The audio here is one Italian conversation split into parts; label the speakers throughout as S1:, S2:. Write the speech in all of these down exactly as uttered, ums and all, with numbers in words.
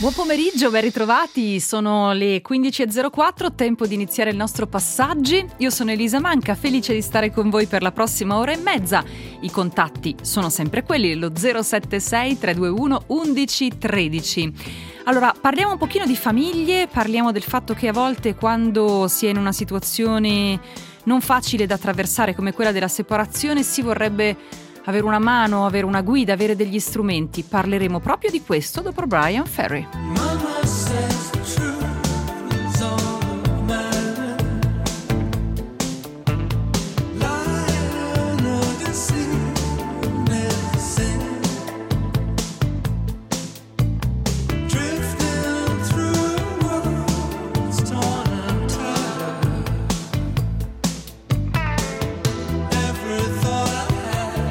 S1: Buon pomeriggio, ben ritrovati, sono le quindici e zero quattro, tempo di iniziare il nostro Passaggi. Io sono Elisa Manca, felice di stare con voi per la prossima ora e mezza. I contatti sono sempre quelli, lo zero sette sei tre due uno undici tredici. Allora, parliamo un pochino di famiglie, parliamo del fatto che a volte quando si è in una situazione non facile da attraversare come quella della separazione si vorrebbe avere una mano, avere una guida, avere degli strumenti. Parleremo proprio di questo dopo Bryan Ferry. Mama says the truth is all that matters. Lying or deceit never sin. Drifting through worlds torn and tattered. Every thought I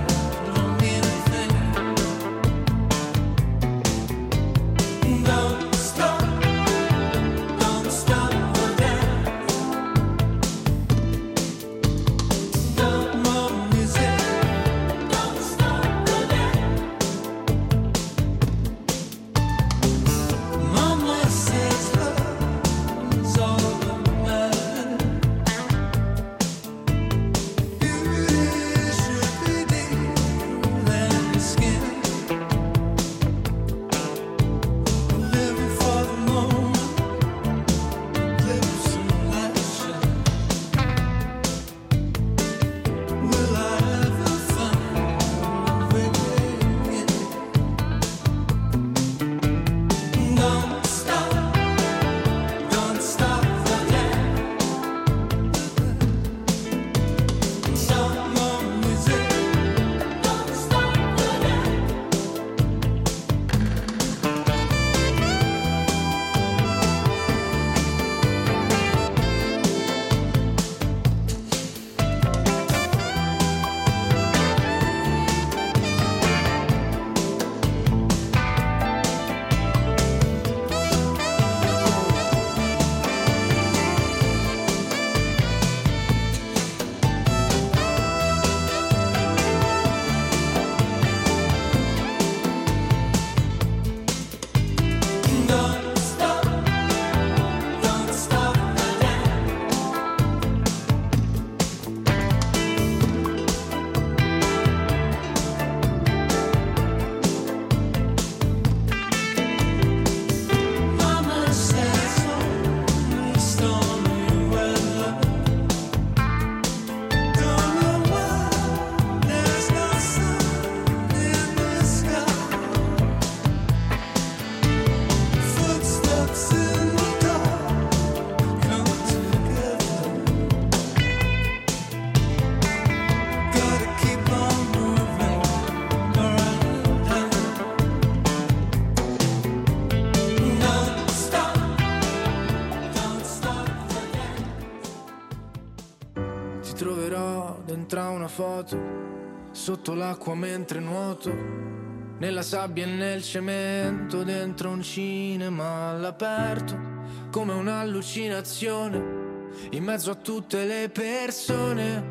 S2: foto sotto l'acqua mentre nuoto, nella sabbia e nel cemento, dentro un cinema all'aperto, come un'allucinazione, in mezzo a tutte le persone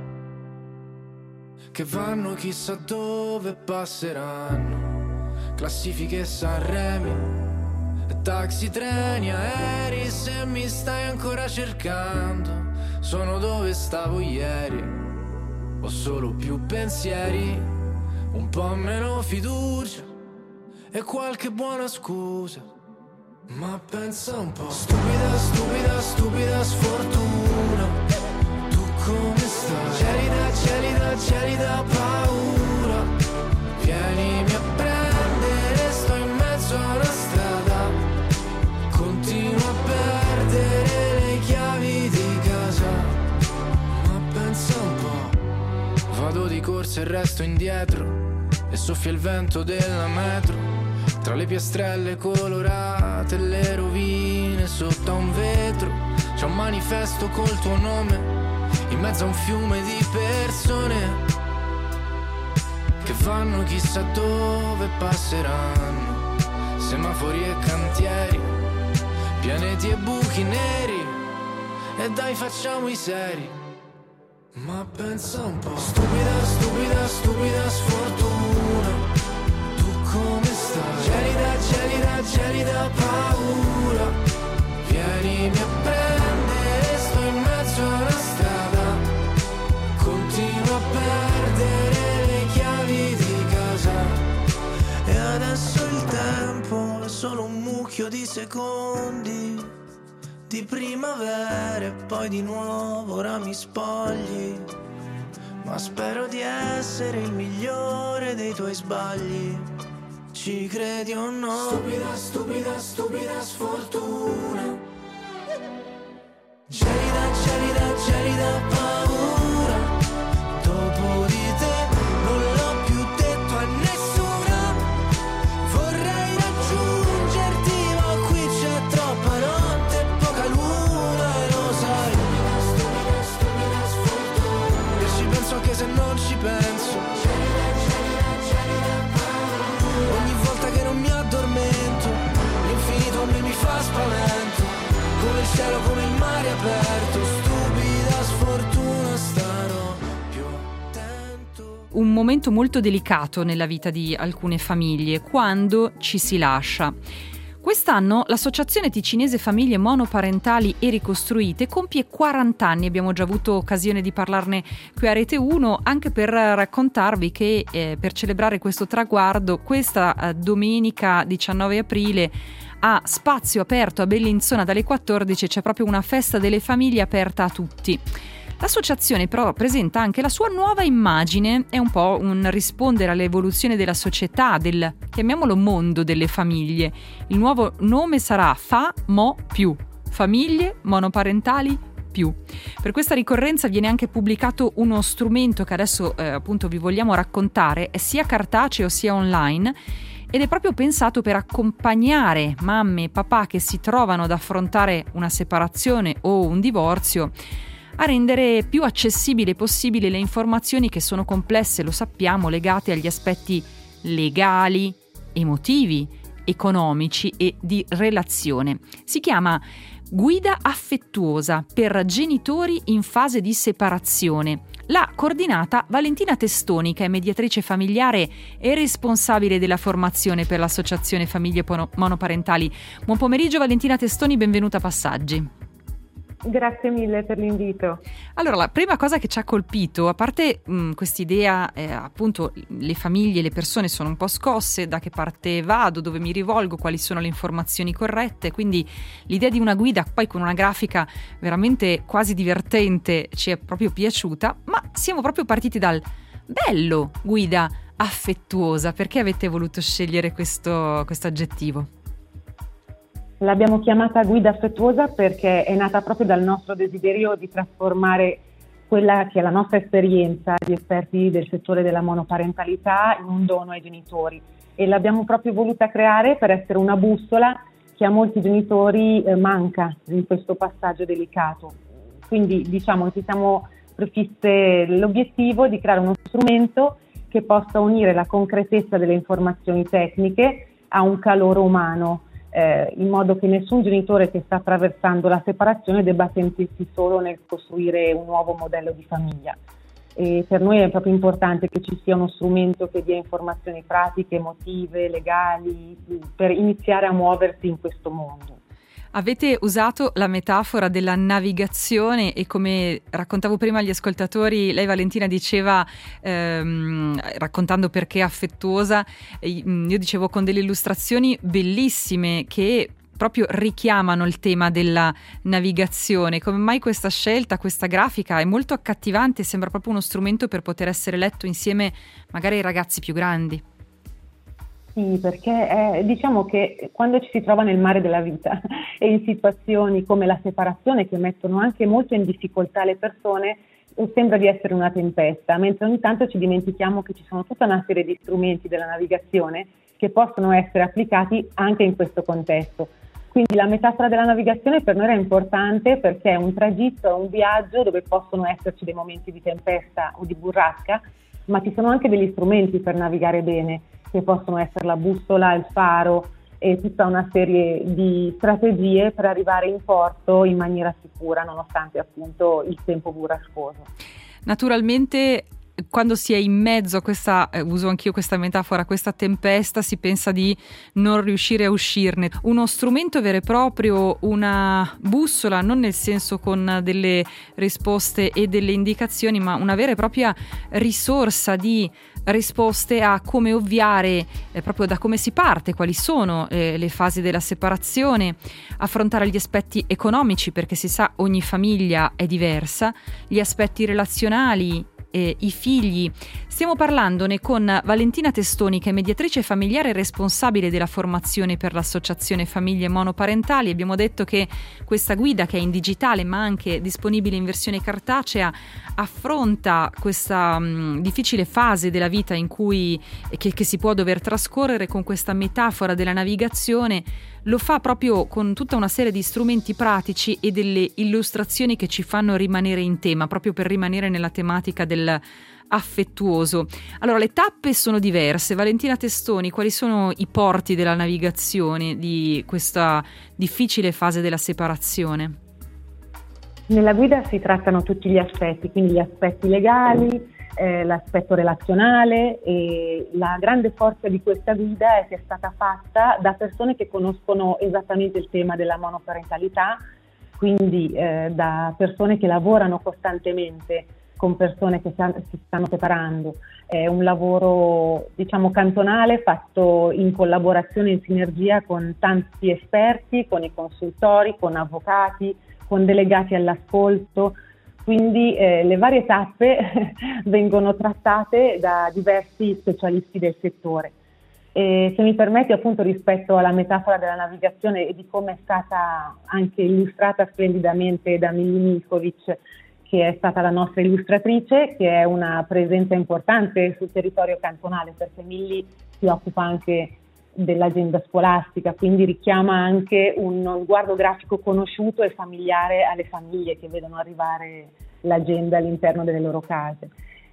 S2: che vanno chissà dove passeranno, classifiche Sanremi, taxi, treni, aerei. Se mi stai ancora cercando, sono dove stavo ieri. Ho solo più pensieri, un po' meno fiducia e qualche buona scusa. Ma pensa un po', stupida, stupida, stupida sfortuna. Tu come stai? Gelida, gelida, gelida paura. Vienimi a prendere, sto in mezzo a una strada. Continuo a perdere le chiavi di casa. Ma pensa un po', vado di corsa e resto indietro e soffia il vento della metro, tra le piastrelle colorate e le rovine sotto a un vetro. C'è un manifesto col tuo nome in mezzo a un fiume di persone che vanno chissà dove passeranno, semafori e cantieri, pianeti e buchi neri. E dai, facciamo i seri. Ma pensa un po', stupida, stupida, stupida sfortuna. Tu come stai? Gelida, gelida, gelida paura. adesso il tempo è solo un mucchio di secondi, di primavera e poi di nuovo ora mi spogli, ma spero di essere il migliore dei tuoi sbagli. Ci credi o no? Stupida, stupida, stupida sfortuna. Gelida, gelida, gelida paura. Dopo di te non l'ho più detto a nessuna. Vorrei raggiungerti, ma qui c'è troppa notte e poca luna e lo sai. Stupida, stupida, stupida sfortuna. E ci penso anche se non ci penso. Gelida, gelida, gelida paura. Ogni volta che non mi addormento, l'infinito a me mi fa spavento. Come il cielo, come il mare aperto, stupida sfortuna, starò più attento.
S1: Un momento molto delicato nella vita di alcune famiglie, quando ci si lascia. Quest'anno l'Associazione Ticinese Famiglie Monoparentali e Ricostruite compie quaranta anni, abbiamo già avuto occasione di parlarne qui a Rete uno, anche per raccontarvi che eh, per celebrare questo traguardo, questa eh, domenica diciannove aprile a Spazio Aperto a Bellinzona dalle quattordici c'è proprio una festa delle famiglie aperta a tutti. L'associazione però presenta anche la sua nuova immagine, è un po' un rispondere all'evoluzione della società, del, chiamiamolo, mondo delle famiglie. Il nuovo nome sarà Fa Mo Più, Famiglie Monoparentali Più. Per questa ricorrenza viene anche pubblicato uno strumento che adesso eh, appunto vi vogliamo raccontare, è sia cartaceo sia online, ed è proprio pensato per accompagnare mamme e papà che si trovano ad affrontare una separazione o un divorzio, a rendere più accessibile possibile le informazioni che sono complesse, lo sappiamo, legate agli aspetti legali, emotivi, economici e di relazione. Si chiama Guida affettuosa per genitori in fase di separazione. L'ha coordinata Valentina Testoni, che è mediatrice familiare e responsabile della formazione per l'Associazione Famiglie Monoparentali. Buon pomeriggio Valentina Testoni, benvenuta a Passaggi.
S3: Grazie mille per l'invito.
S1: Allora, la prima cosa che ci ha colpito, a parte mh, quest'idea, eh, appunto, le famiglie, le persone sono un po' scosse, da che parte vado, dove mi rivolgo, quali sono le informazioni corrette, quindi l'idea di una guida, poi con una grafica veramente quasi divertente, ci è proprio piaciuta, ma siamo proprio partiti dal bello guida affettuosa. Perché avete voluto scegliere questo, questo aggettivo?
S3: L'abbiamo chiamata guida affettuosa perché è nata proprio dal nostro desiderio di trasformare quella che è la nostra esperienza di esperti del settore della monoparentalità in un dono ai genitori, e l'abbiamo proprio voluta creare per essere una bussola che a molti genitori eh, manca in questo passaggio delicato. Quindi diciamo che ci siamo prefisse l'obiettivo di creare uno strumento che possa unire la concretezza delle informazioni tecniche a un calore umano, Eh, in modo che nessun genitore che sta attraversando la separazione debba sentirsi solo nel costruire un nuovo modello di famiglia. E per noi è proprio importante che ci sia uno strumento che dia informazioni pratiche, emotive, legali, per iniziare a muoversi in questo mondo.
S1: Avete usato la metafora della navigazione e, come raccontavo prima agli ascoltatori, lei Valentina diceva, ehm, raccontando perché affettuosa, io dicevo con delle illustrazioni bellissime che proprio richiamano il tema della navigazione. Come mai questa scelta, questa grafica è molto accattivante, sembra proprio uno strumento per poter essere letto insieme magari ai ragazzi più grandi?
S3: Sì, perché è, diciamo che quando ci si trova nel mare della vita e in situazioni come la separazione, che mettono anche molto in difficoltà le persone, sembra di essere una tempesta, mentre ogni tanto ci dimentichiamo che ci sono tutta una serie di strumenti della navigazione che possono essere applicati anche in questo contesto. Quindi la metafora della navigazione per noi era importante perché è un tragitto, è un viaggio dove possono esserci dei momenti di tempesta o di burrasca, ma ci sono anche degli strumenti per navigare bene, che possono essere la bussola, il faro e tutta una serie di strategie per arrivare in porto in maniera sicura, nonostante appunto il tempo burrascoso.
S1: Naturalmente quando si è in mezzo a questa, eh, uso anch'io questa metafora, questa tempesta, si pensa di non riuscire a uscirne. Uno strumento vero e proprio, una bussola, non nel senso con delle risposte e delle indicazioni, ma una vera e propria risorsa di risposte a come ovviare, eh, proprio da come si parte, quali sono eh, le fasi della separazione, affrontare gli aspetti economici, perché si sa ogni famiglia è diversa, gli aspetti relazionali, eh, i figli. Stiamo parlandone con Valentina Testoni, che è mediatrice familiare e responsabile della formazione per l'associazione Famiglie Monoparentali. Abbiamo detto che questa guida, che è in digitale ma anche disponibile in versione cartacea, affronta questa mh, difficile fase della vita in cui che, che si può dover trascorrere con questa metafora della navigazione. Lo fa proprio con tutta una serie di strumenti pratici e delle illustrazioni che ci fanno rimanere in tema, proprio per rimanere nella tematica del affettuoso. Allora, le tappe sono diverse. Valentina Testoni, quali sono i porti della navigazione di questa difficile fase della separazione?
S3: Nella guida si trattano tutti gli aspetti, quindi gli aspetti legali, eh, l'aspetto relazionale, e la grande forza di questa guida è che è stata fatta da persone che conoscono esattamente il tema della monoparentalità, quindi eh, da persone che lavorano costantemente con persone che si stanno separando. È un lavoro, diciamo, cantonale, fatto in collaborazione, in sinergia con tanti esperti, con i consultori, con avvocati, con delegati all'ascolto. Quindi eh, le varie tappe vengono trattate da diversi specialisti del settore. E se mi permetti, appunto, rispetto alla metafora della navigazione e di come è stata anche illustrata splendidamente da Milly Milkovic, che è stata la nostra illustratrice, che è una presenza importante sul territorio cantonale, perché Milly si occupa anche dell'agenda scolastica, quindi richiama anche un sguardo grafico conosciuto e familiare alle famiglie che vedono arrivare l'agenda all'interno delle loro case.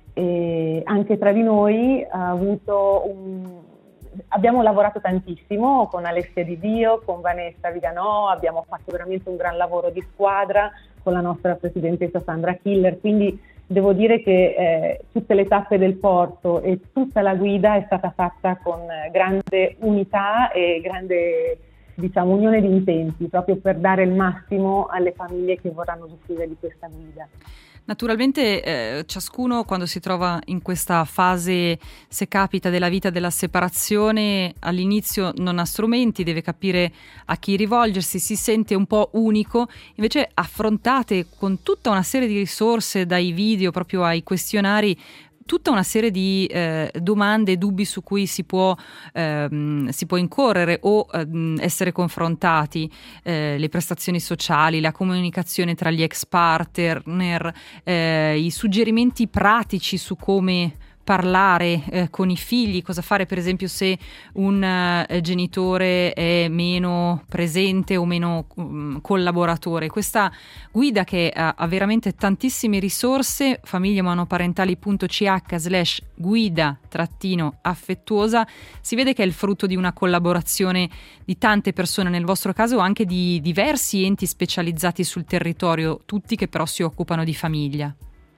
S3: E anche tra di noi ha avuto un... abbiamo lavorato tantissimo con Alessia Di Dio, con Vanessa Viganò, abbiamo fatto veramente un gran lavoro di squadra con la nostra presidentessa Sandra Killer, quindi devo dire che eh, tutte le tappe del porto e tutta la guida è stata fatta con grande unità e grande, diciamo, unione di intenti, proprio per dare il massimo alle famiglie che vorranno usufruire di questa guida.
S1: Naturalmente eh, ciascuno, quando si trova in questa fase, se capita, della vita della separazione, all'inizio non ha strumenti, deve capire a chi rivolgersi, si sente un po' unico. Invece affrontate con tutta una serie di risorse, dai video proprio ai questionari, tutta una serie di eh, domande e dubbi su cui si può, ehm, si può incorrere o ehm, essere confrontati, eh, le prestazioni sociali, la comunicazione tra gli ex partner, eh, i suggerimenti pratici su come parlare eh, con i figli, cosa fare per esempio se un eh, genitore è meno presente o meno um, collaboratore. Questa guida, che ha, ha veramente tantissime risorse, famiglie-monoparentali.ch slash guida trattino affettuosa, si vede che è il frutto di una collaborazione di tante persone, nel vostro caso anche di diversi enti specializzati sul territorio, tutti che però si occupano di famiglia.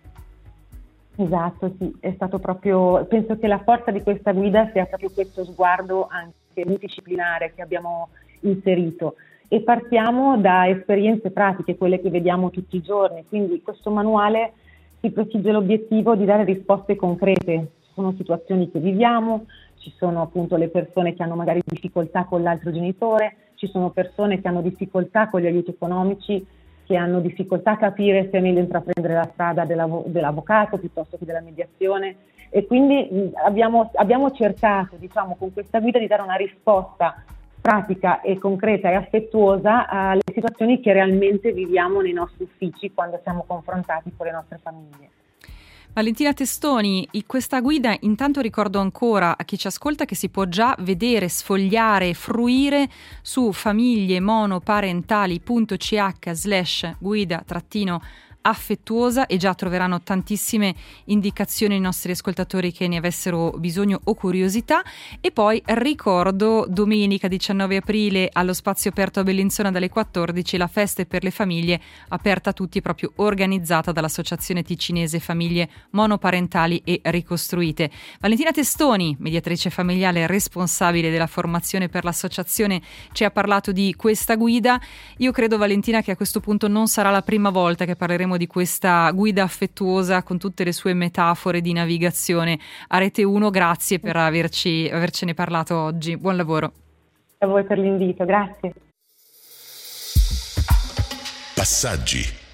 S3: Esatto, sì, è stato proprio, penso che la forza di questa guida sia proprio questo sguardo anche multidisciplinare che abbiamo inserito, e partiamo da esperienze pratiche, quelle che vediamo tutti i giorni, quindi questo manuale si prefigge l'obiettivo di dare risposte concrete. Ci sono situazioni che viviamo, ci sono appunto le persone che hanno magari difficoltà con l'altro genitore, ci sono persone che hanno difficoltà con gli aiuti economici, che hanno difficoltà a capire se è meglio intraprendere la strada dell'av- dell'avvocato piuttosto che della mediazione, e quindi mh, abbiamo, abbiamo cercato, diciamo, con questa guida di dare una risposta pratica e concreta e affettuosa alle situazioni che realmente viviamo nei nostri uffici quando siamo confrontati con le nostre famiglie.
S1: Valentina Testoni, questa guida, intanto ricordo ancora a chi ci ascolta che si può già vedere, sfogliare, fruire su famiglie monoparentali.ch slash guida trattino affettuosa, e già troveranno tantissime indicazioni i nostri ascoltatori che ne avessero bisogno o curiosità. E poi ricordo domenica diciannove aprile allo Spazio Aperto a Bellinzona dalle quattordici la festa per le famiglie aperta a tutti, proprio organizzata dall'Associazione Ticinese Famiglie Monoparentali e Ricostruite. Valentina Testoni, mediatrice familiare responsabile della formazione per l'associazione, ci ha parlato di questa guida. Io credo, Valentina, che a questo punto non sarà la prima volta che parleremo di questa guida affettuosa con tutte le sue metafore di navigazione. A Rete uno, grazie per averci, avercene parlato oggi. Buon lavoro.
S3: A voi per l'invito, grazie.
S4: Passaggi.